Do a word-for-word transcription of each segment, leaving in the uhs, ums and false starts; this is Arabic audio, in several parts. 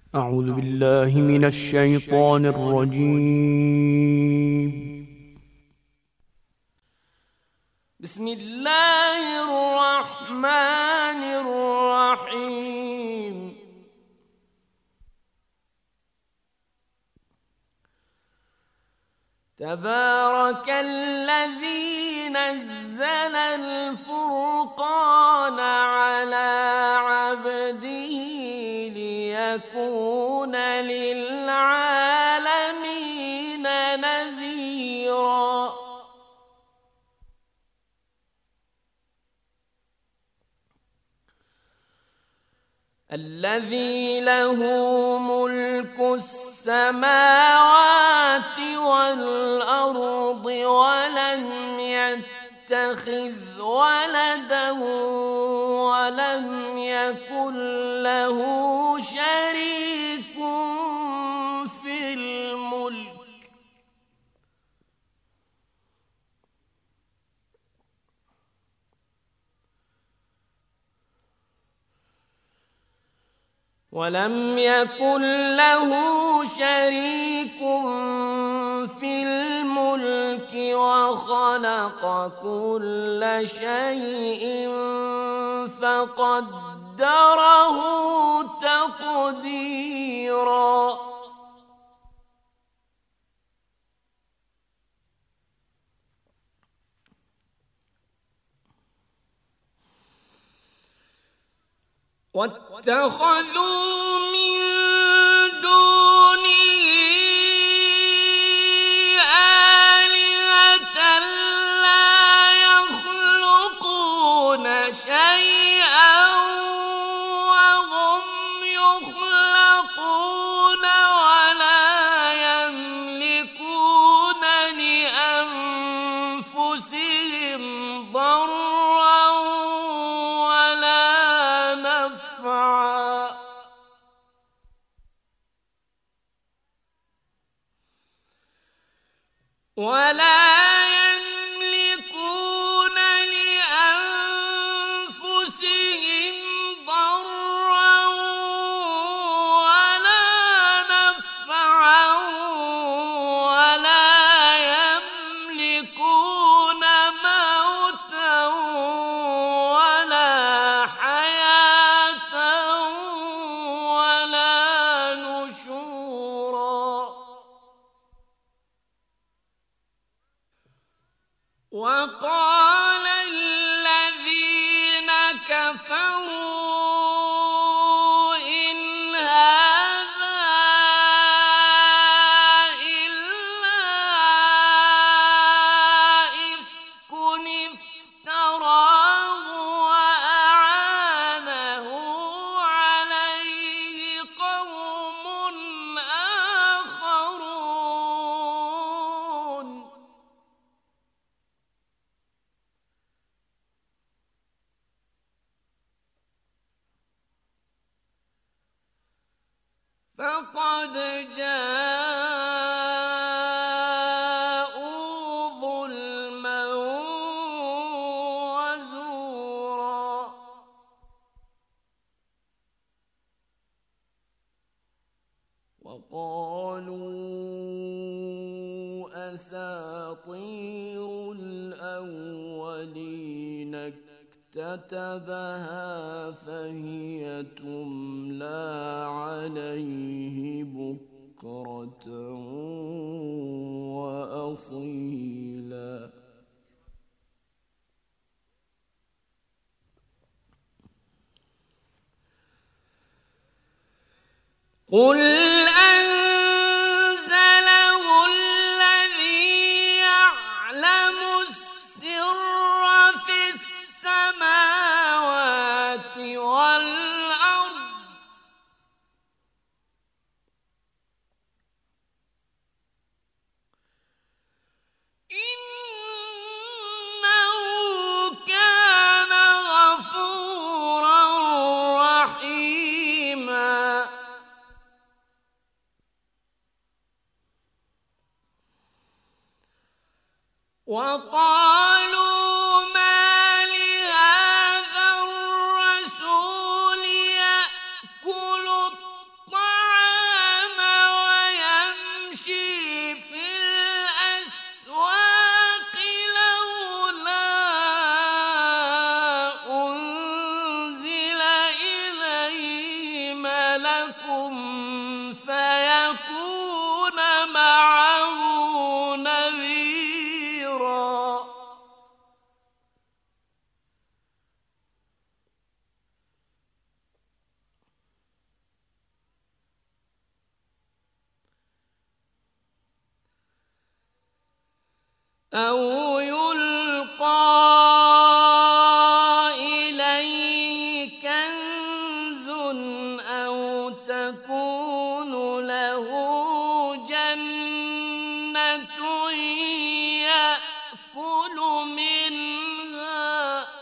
أعوذ بالله من الشيطان الرجيم. بسم الله الرحمن الرحيم. تبارك الذي نزل الفرقان على عبده ليكون للعالمين نذيرا. الذي له ملك السماوات والأرض ولم يتخذ ولدا ولم يكن له شريك في الملك ولم يكن له شريك في الملك وخلق كل شيء فقدره تقديرا. واتخذوا من دونه آلهة لا يخلقون شيئا وهم يخلقون ولا يملكون لأنفسهم ضرا ولا نفعا ولا يملكون لأنفسهم ضرا ولا نفعا ولا يملكون موتا ولا حياة ولا نشورا. وقال الذين كفروا إن هذا إلا إفك افتراه وأعانه عليه قوم آخرون. فقد جاءوا ظلما وزورا. وقالوا أساطير الأولين اكتتبها فهي تملى عليه بكرة وأصيلا. قل أنزله الذي يعلم السر في السماوات والأرض إنه كان غفورا رحيما. وقالوا ما لهذا الرسول يأكل الطعام لكم فيكون معه نذيرا أو يلقى إليه كنز أو تكون له جنة يأكل منها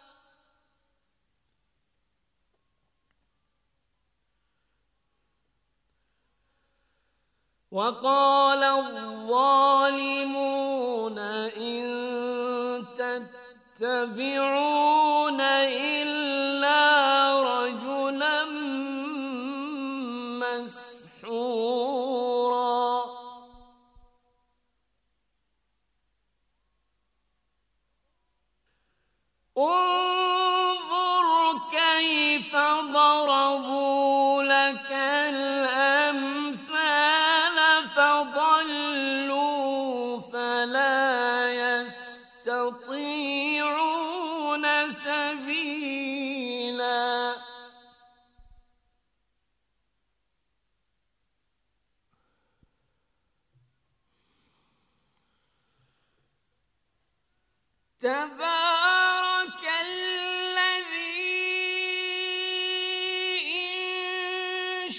وقال الظالمون إن تتبعون إلا رجلا مسحورا انظر كيف ضربوا لك الأمثال فضلوا فلا يستطيعون سبيلا تبارك الذي إن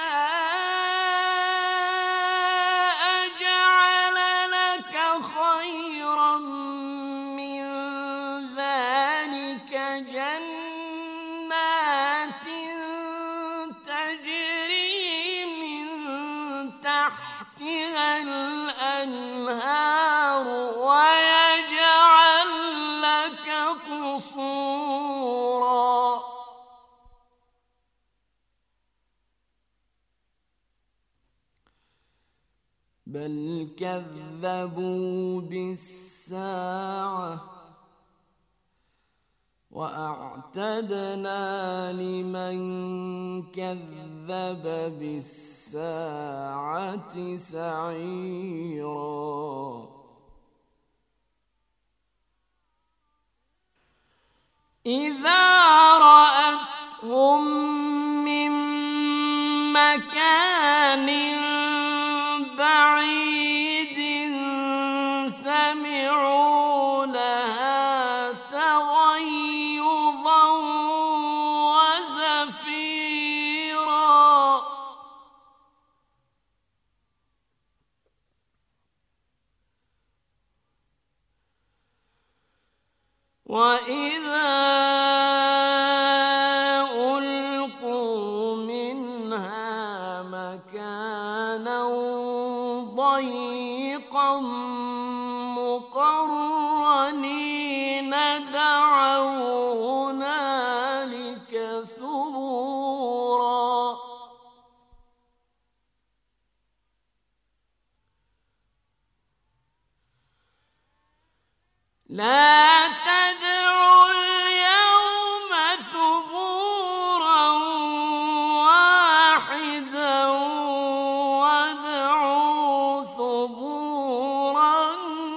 شاء جعل لك خيرا من ذلك جنات تجري من تحتها الأنهار ويجعل لك قصورا بل كذبوا بالساعة وأعتدنا لمن كذب بالساعة سعيرا إذا رأتهم من مكان بعيد سمعوا لها تغيظا وزفيرا وإذا ألقوا منها مكانا ضيقا مقرنين دعوا هنالك ثبورا لا تدعوا اليوم ثبورا واحدا وادعوا ثبورا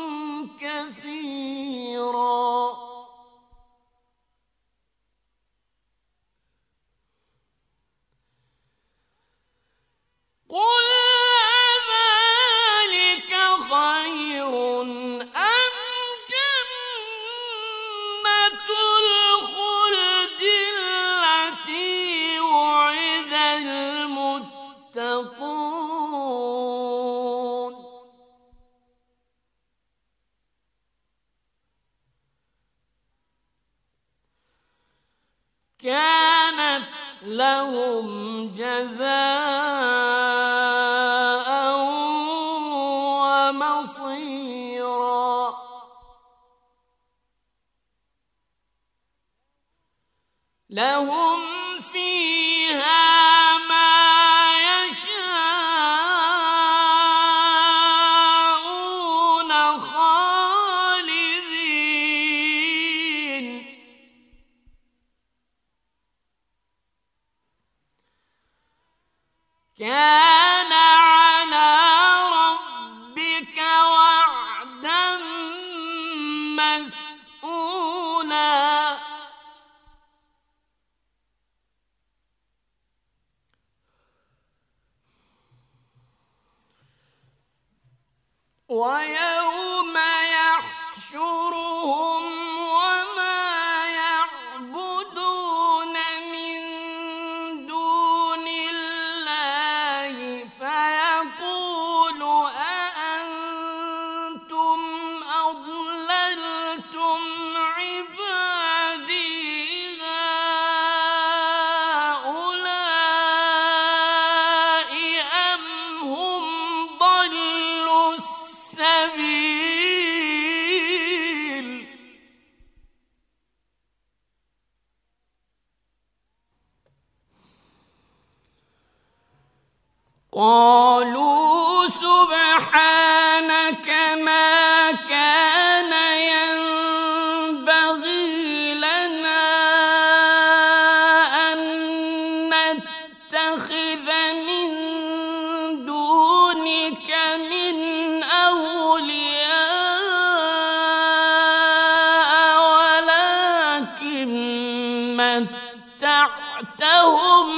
كثيرا قل أذلك خير أم جنة الخلد التي وعد المتقون كانت لهم جزاء ومصيرا لهم فيها ما يشاءون خالدين كان على ربك وعدا مسئولا ويوم يحشرهم وما يعبدون من دون الله فيقول أأنتم أضللتم عبادي هؤلاء أم هم ضلوا السبيل قالوا سبحانك ما كان ينبغي لنا أن نتخذ من دونك من أولياء ولكن متعتهم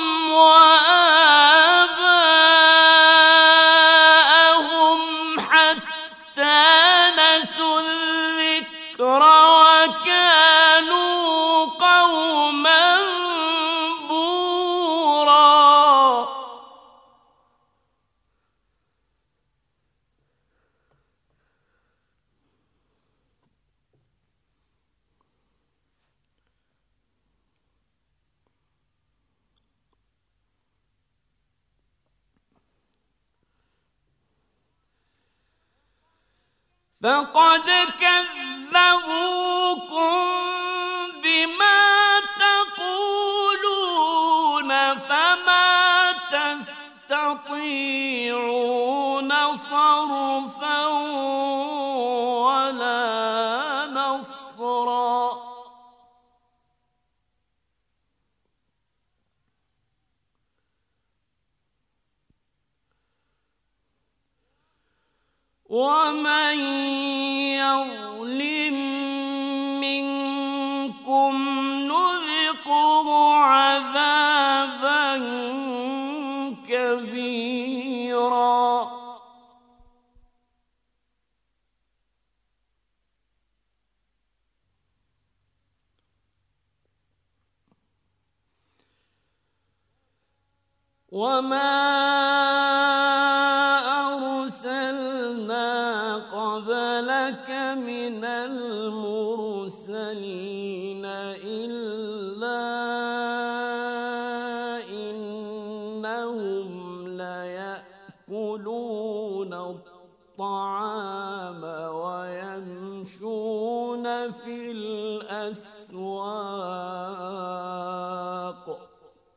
وآباءهم حتى نسوا الذكر وكانوا قوما بورا فقد كذبوكم بما تقولون فما تستطيعون صرفا ولا نصرا ومن يظلم منكم نذقه عذابا كبيرا وما قبلك من المرسلين إلا إنهم ليأكلون الطعام ويمشون في الأسواق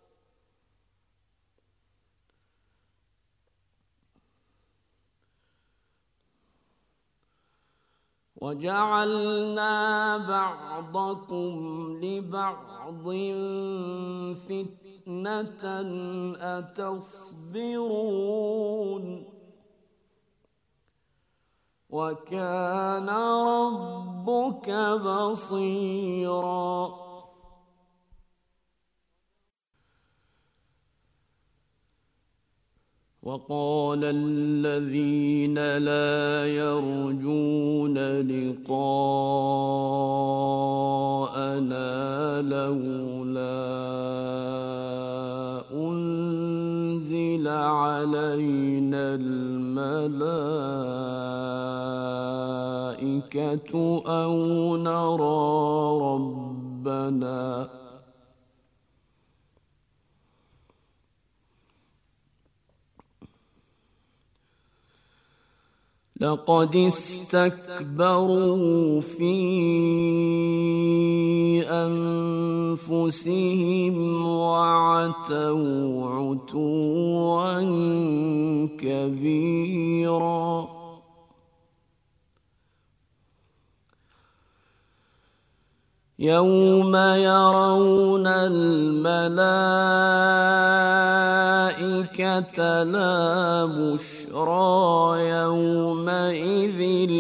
وجعلنا بعضكم لبعض فتنة أتصبرون وكان ربك بصيرا وقال الذين لا يرجون لقاءنا لولا أنزل علينا الملائكة أو نرى ربنا لقد استكبروا في أنفسهم وعتوا عتوا كبيرا يوم يرون الملائكة الملائكة لا بشرى يومئذ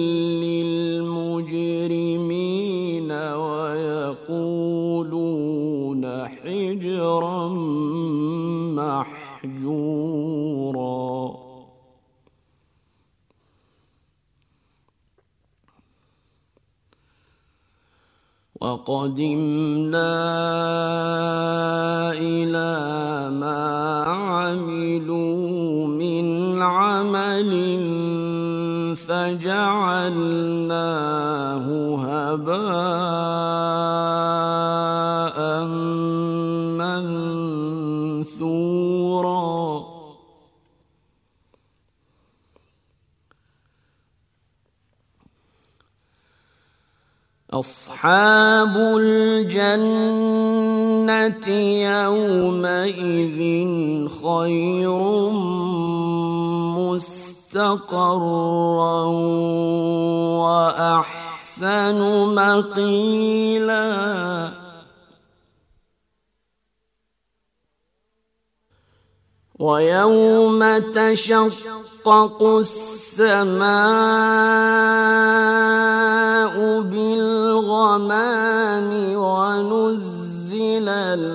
للمجرمين ويقولون حجرا محجورا وقدمنا إلى ما عملوا من عمل فجعلناه هباء منثورا أصحاب الجنة يومئذ خير مستقرا وأحسن مقيلا ويوم تشقق السماء بالغمام ونزل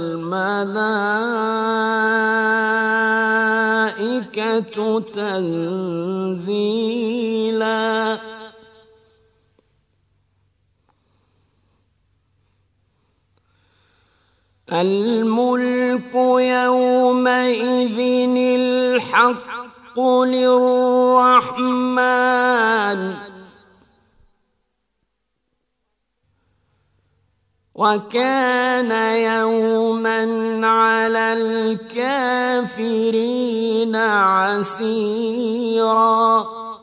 الملائكة تنزيلا الملك يومئذ الحق للرحمن وكان يوما على الكافرين عسيرا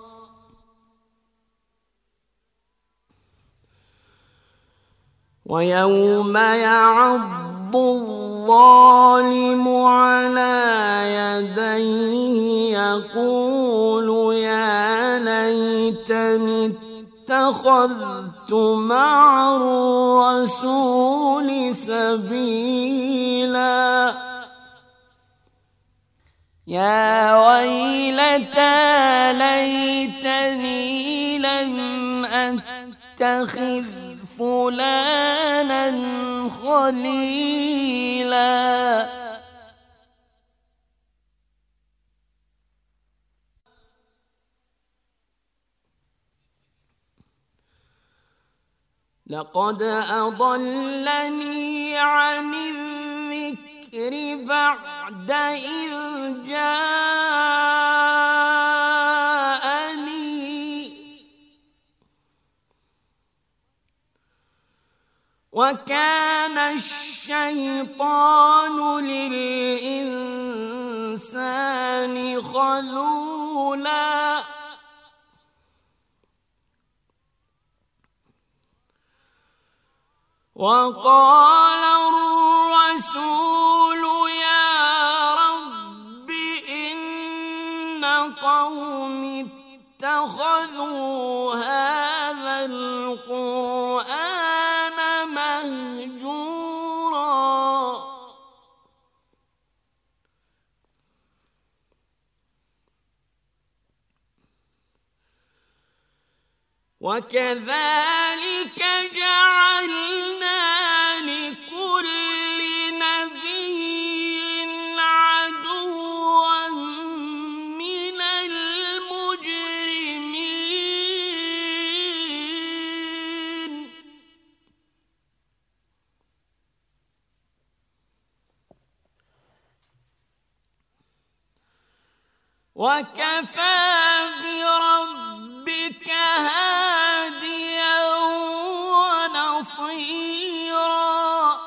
ويوم يعض الظالم على يديه يقول يا ليتني اتخذت مع الرسول سبيلا يا ويلتى ليتني لم أتخذ فلانا خليلا لقد أضلني عن الذكر بعد إذ جاءني وكان الشيطان للإنسان خذولا وقال الرسول يا رب إن قومي اتخذوا هذا القرآن مهجورا وكذلك جعلنا لكل نبي عدوا من المجرمين وكفى بربك هاديا ونصيرا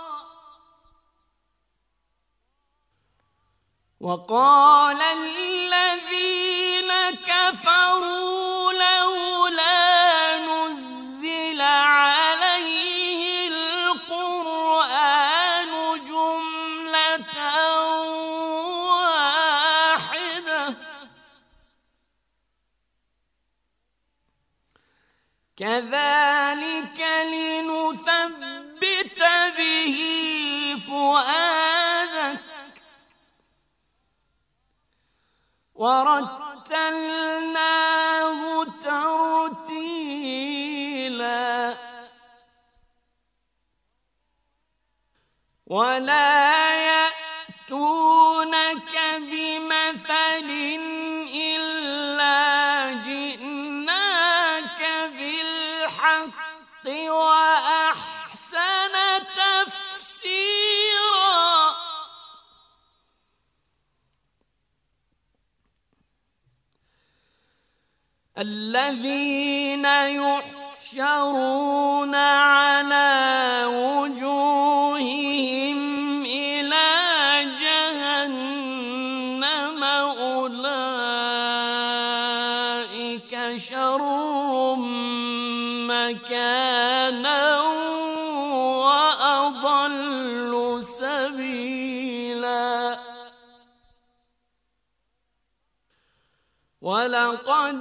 وقال الذين كفروا لولا نزل عليه القرآن جملة واحدة كذلك لنثبت به فؤادك ورتلناه ترتيلا ولا يأتونك بمثل إلا جئناك بالحق وأحسن تفسيرا الذين يحشرون على وجوههم إلى جهنم أولئك شر مكانا وأضل سبيلا ولقد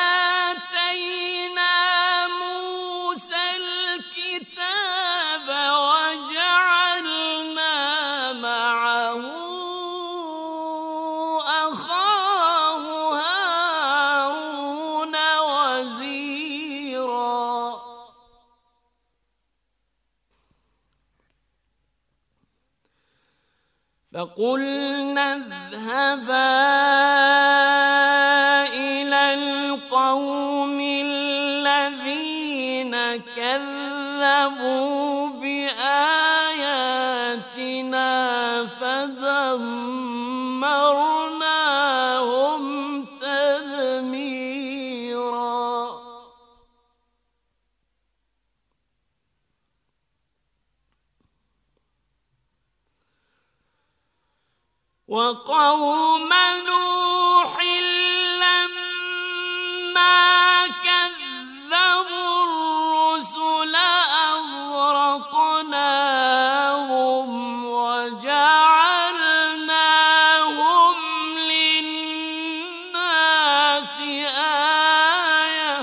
آتينا موسى الكتاب وجعلنا معه أخاه هارون وزيرا فقلنا اذهبا القوم الذين كذبوا بآياتنا فدمرناهم تدميرا وقوم نوح كذبوا الرسل أغرقناهم وجعلناهم للناس آية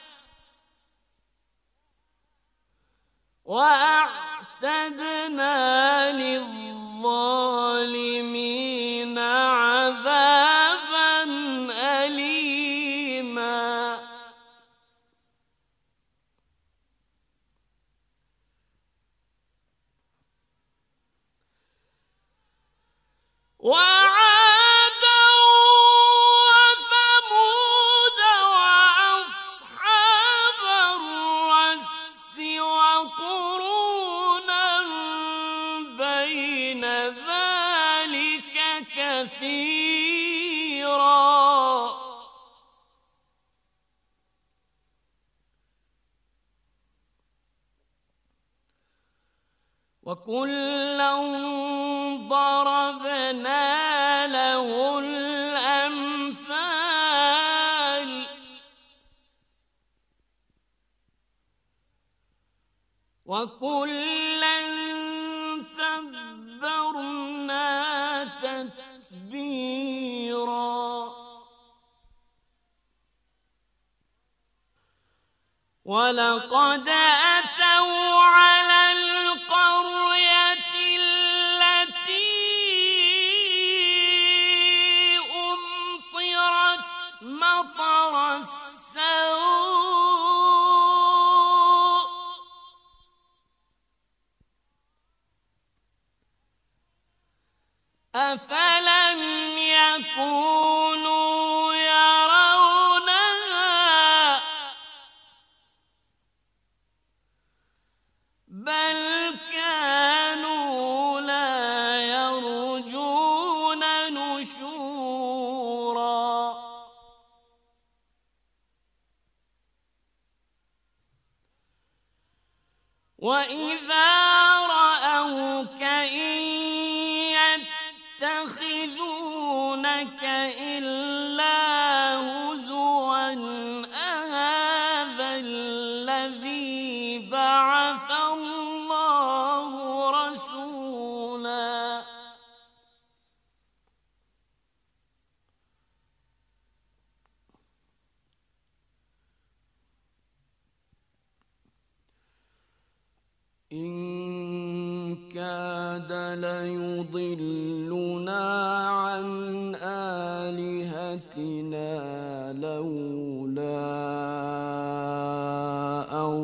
وأعتدنا للظالمين عذابا أليما وعادا وثمود وأصحاب الرس وقرونا بين ذلك كثيرا وكلا ضربنا له الأمثال وكلا تبرنا تتبيرا ولقد أتوا على القرية التي أمطرت مطر السوء أفلم يكونوا يرونها بل كانوا لا يرجون نشورا وإذا رأوك إن يتخذونك إلا هزوا أهذا الذي بعث الله رسولا إن كاد ليضلنا عن آلهتنا لولا أن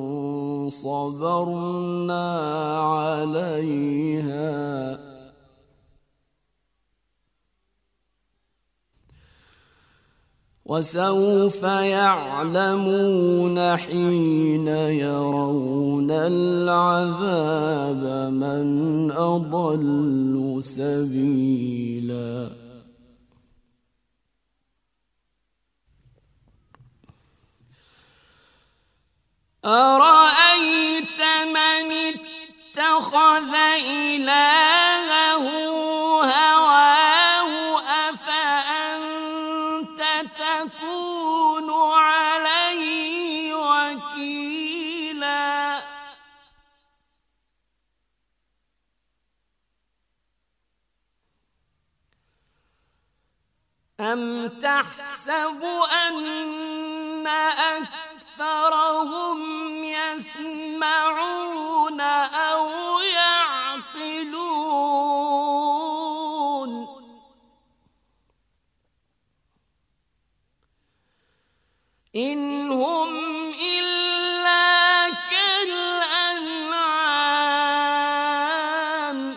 صبرنا عليها وسوف يعلمون حين يرون العذاب من أضل سبيلا. أرأيت من اتخذ إلهه هواه أفأنت تكون عليه وكيلا. أم تحسب أن أكثرهم يسمعون أو يعقلون إن هم إلا كالأنعام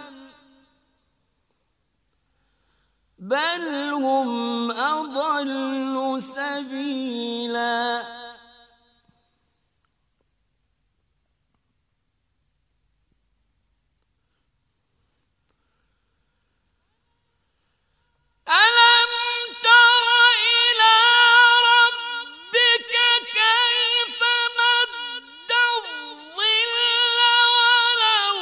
بل هم أضل سبيلا. ألم تر إلى ربك كيف مد الظل ولو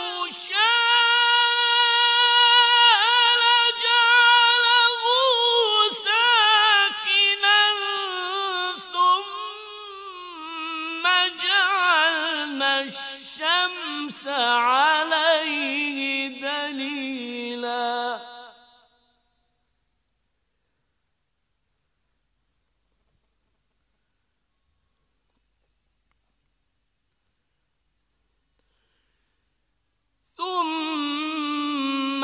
شاء لجعله ساكنا ثم جعلنا الشمس عليه دليلا. ثم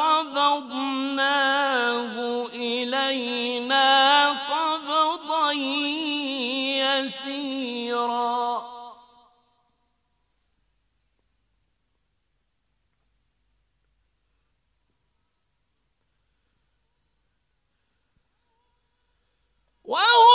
قبضناه إلينا قبضا يسيرا. وهو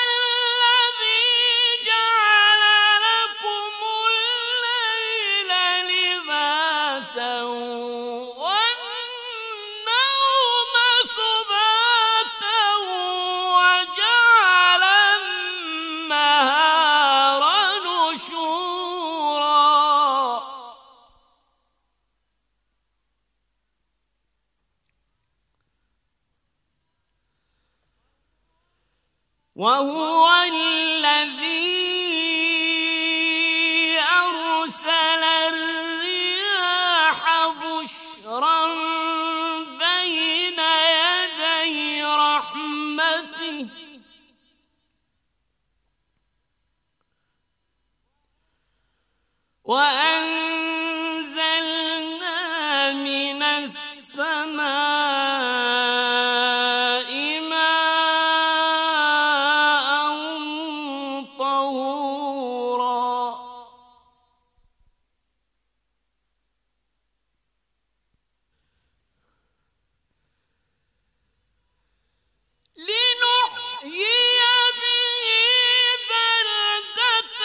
وهو الذي أرسل الرياح بشرا بين يدي رحمته وأنزلنا من السماء ماء طهورا لنحيي به بلدة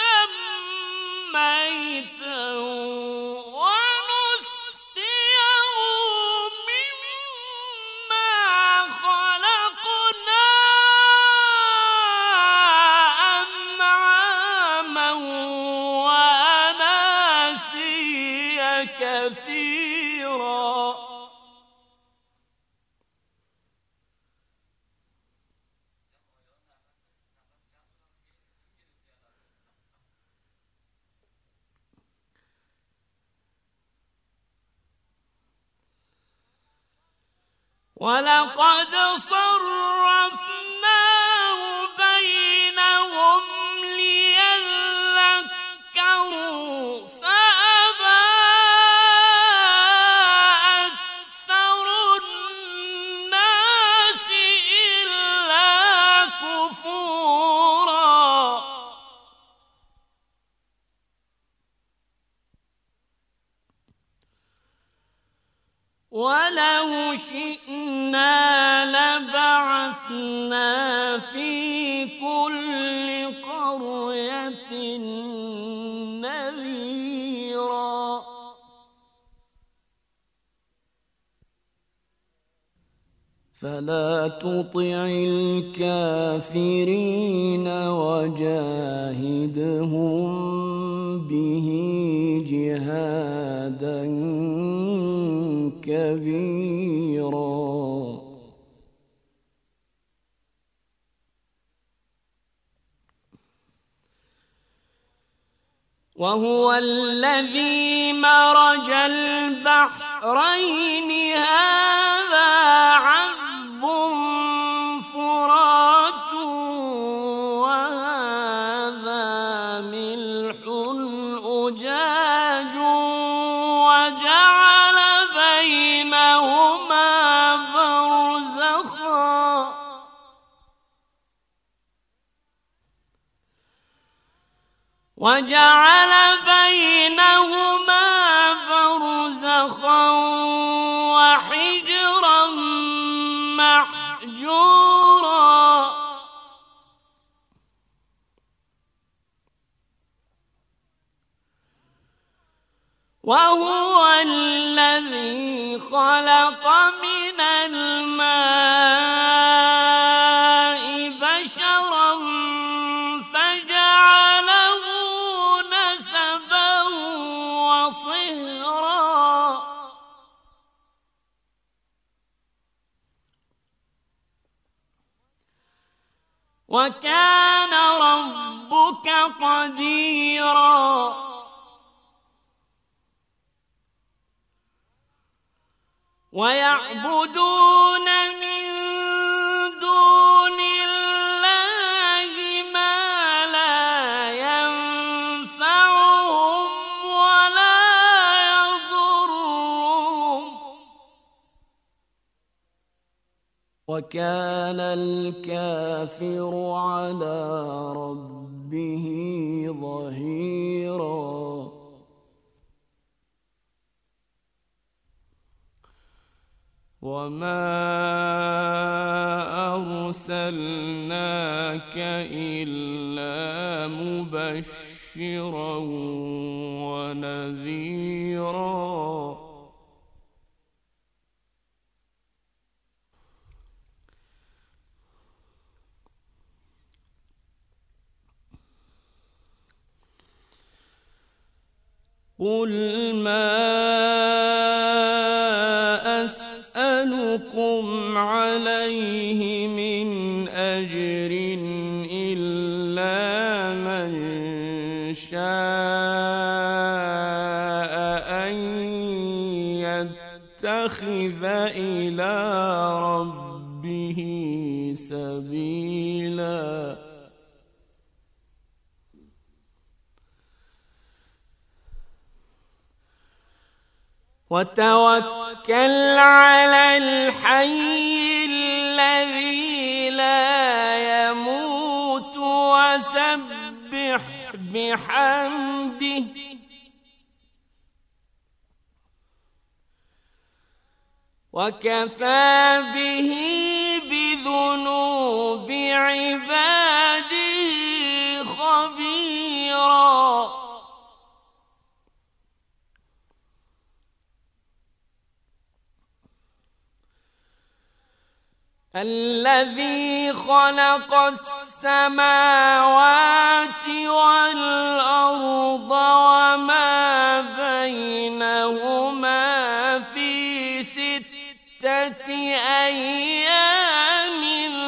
ميتا ونسقيه مما خلقنا أنعاما وأناسيا كثيرا. ولقد صرفناه بينهم ليذكروا فأبى أكثر الناس إلا وبعثنا في كل قرية نذيرا فلا تطع الكافرين وجاهدهم به جهادا كبيرا وهو الذي مرج البحرين هذا عذب فرات وهذا ملح أجاج وجعل بينهما برزخا وجعل بينهما برزخا وحجرا محجورا وهو الذي خلق من الماء بشرا فجعله نسبا وصهرا وكان ربك قديرا ويعبدون من دون الله ما لا ينفعهم ولا يضرهم وكان الكافر على ربه ظهيرا وما أرسلناك إلا مبشرا ونذيرا قل ما أسألكم عليه من أجر إلا من شاء أن يتخذ إلى ربه سبيلا وتوكل على الحي الذي لا يموت وسبح بحمده وكفى به بذنوب عباده خبيرا الذي خلق السماوات والأرض وما بينهما في ستة أيام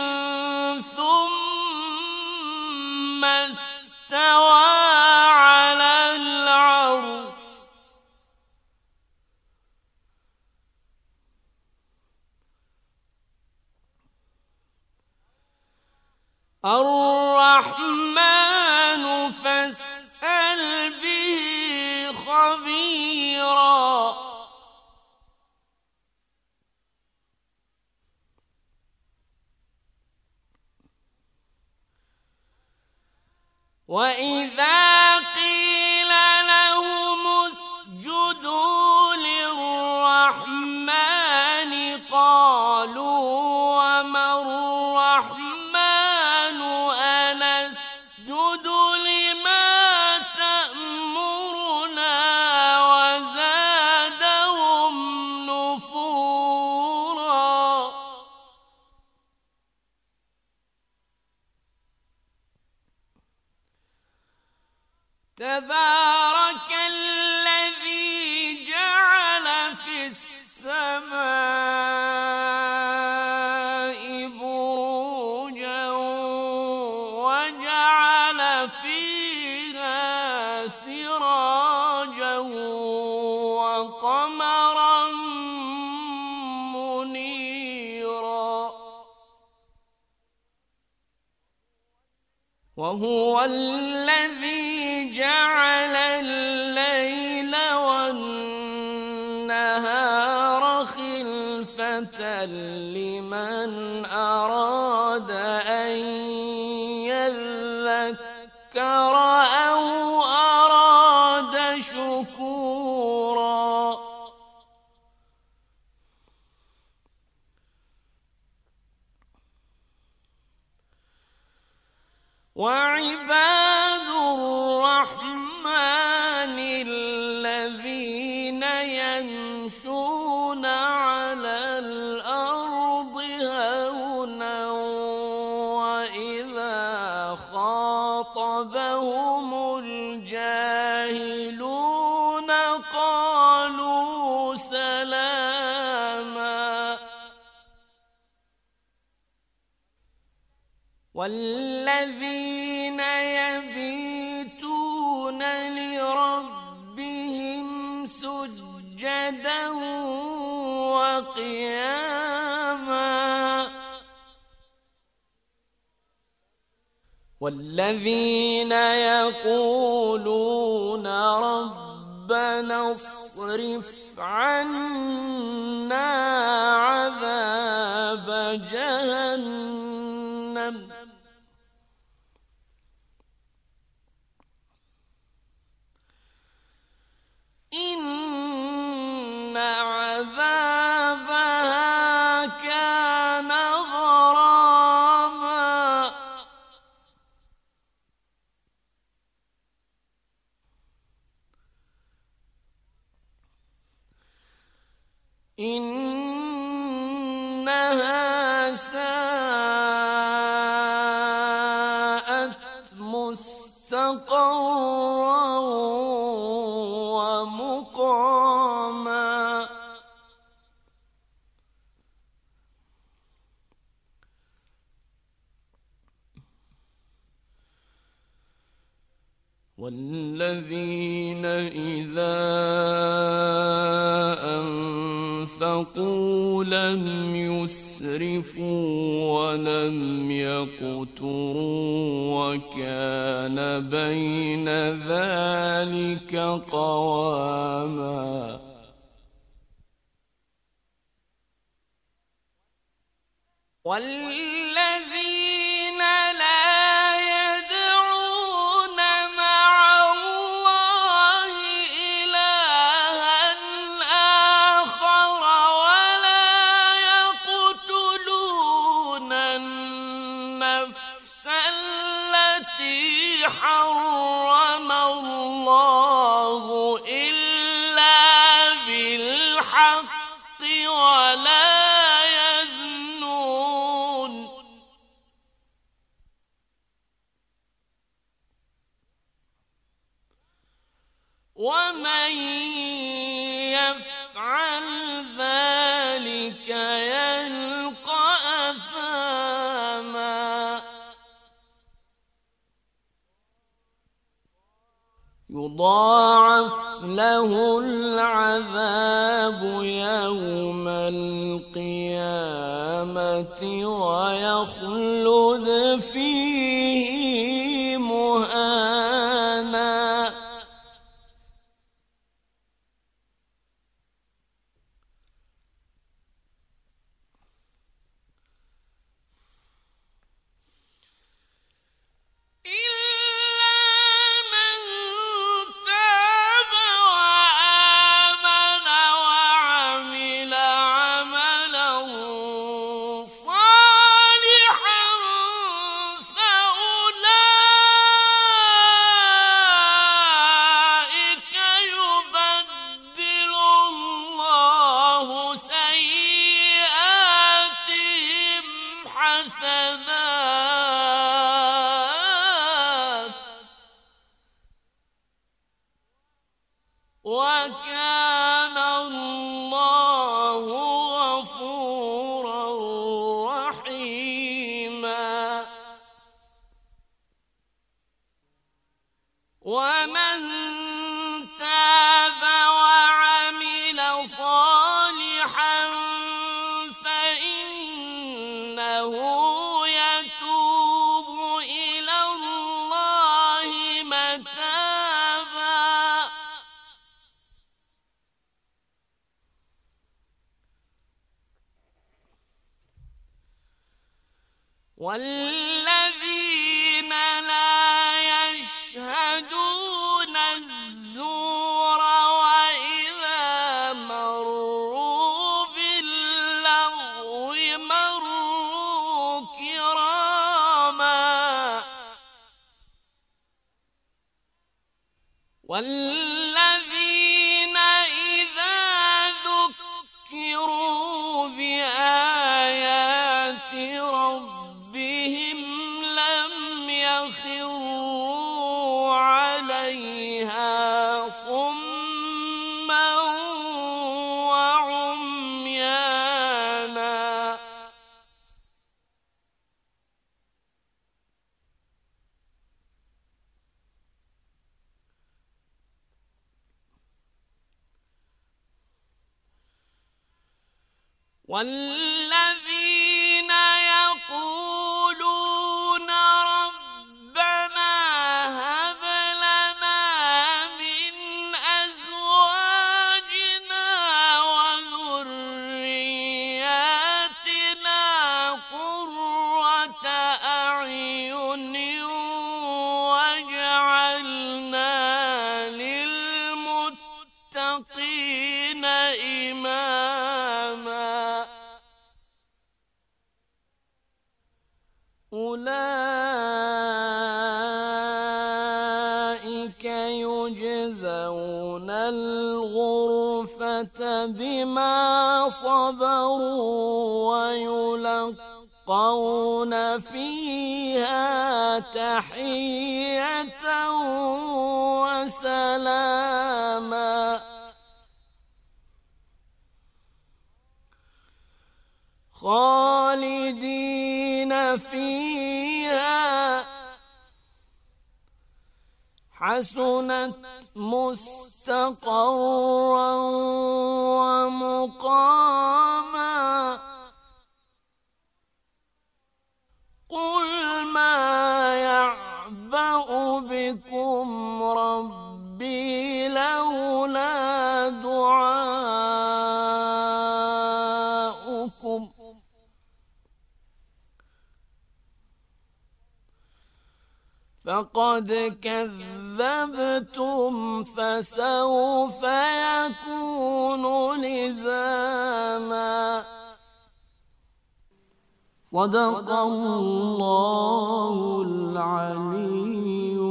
ثم استوى على العرش الرحمن فاسأل به خبيرا وإذا قيل لهم اسجدوا للرحمن قالوا وما الرحمن تبارك الذي جعل في السماء بروجا وجعل فيها سراجا وقمرا منيرا وهو الذي جعل الليل والنهار خلفة لمن أراد أن يذكر أو أراد شكورا وعباد الرحمن الذين يمشون على الأرض هونا وإذا خاطبهم الجاهلون قالوا سلاما والذين يبيتون لربهم سجدا وقياما والذين يقولون ربنا اصرف عنا عذاب جهنم إن عذابها كان غراما إنها ساءت مستقرا ومقاما والذين إذا أنفقوا لم يسرفوا ولم يقتروا وكان بين ذلك قواما والذين لا يدعون مع الله إلها آخر ولا يقتلون النفس التي حرم الله إلا بالحق ولا ومن يفعل ذلك يلقى أثاما يضاعف له العذاب يوم القيامة ويخلد فيه مهانا صالحا ومن تاب وعمل صالحا فإنه يتوب إلى الله متابا والذين لا يشهدون الزور وإذا مروا باللغو مروا كراما والذين إذا ذكروا بآيات ربهم لم يخروا عليها صما وعميانا والذين يقولون ربنا هب لنا من أزواجنا وذرياتنا قرة أعين واجعلنا للمتقين إماما أولئك يجزون الغرفة بما صبروا ويلقون فيها تحية وسلاما خالدين فيها حسنت مستقرا ومقاما قل ما يعبأ بكم ربي لولا دعاؤكم فقد كذبتم فسوف يكون لزاما صدق الله العلي